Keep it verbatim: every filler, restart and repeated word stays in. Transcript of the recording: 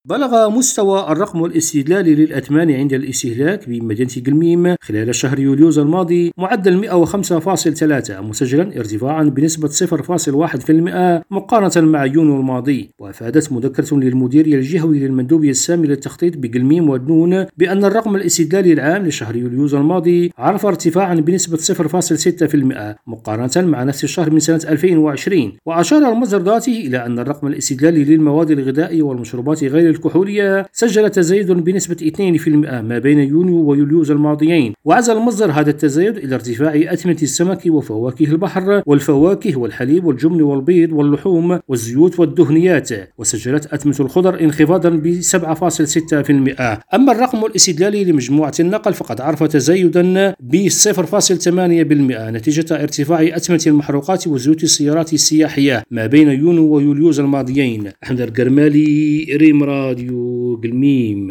بلغ مستوى الرقم الاستهلالي للأثمان عند الاستهلاك بمدينة قلميم خلال شهر يوليوز الماضي معدل مئة وخمسة فاصلة ثلاثة، مسجلا ارتفاعا بنسبة صفر فاصلة واحد بالمئة مقارنة مع يونيو الماضي. وأفادت مذكرة للمديرية الجهوي للمندوبية السامي للتخطيط بقلميم ودنون بأن الرقم الاستهلالي العام لشهر يوليوز الماضي عرف ارتفاعا بنسبة صفر فاصلة ستة بالمئة مقارنة مع نفس الشهر من سنة ألفين وعشرين. وأشار المصدر ذاته إلى أن الرقم الاستهلالي للمواد الغذائية والمشروبات غير الكحولية سجل تزايد بنسبة اثنين بالمئة ما بين يونيو ويوليوز الماضيين. وعزى المصدر هذا التزايد إلى ارتفاع أثمنة السمك وفواكه البحر والفواكه والحليب والجبن والبيض واللحوم والزيوت والدهنيات. وسجلت أثمنة الخضر انخفاضا ب سبعة فاصلة ستة بالمئة. أما الرقم الاستهلالي لمجموعة النقل فقد عرف تزايدا ب صفر فاصلة ثمانية بالمئة نتيجة ارتفاع أثمنة المحروقات وزيوت السيارات السياحية ما بين يونيو ويوليوز الماضيين. أحمد القرمالي، ريم راديو قلميم.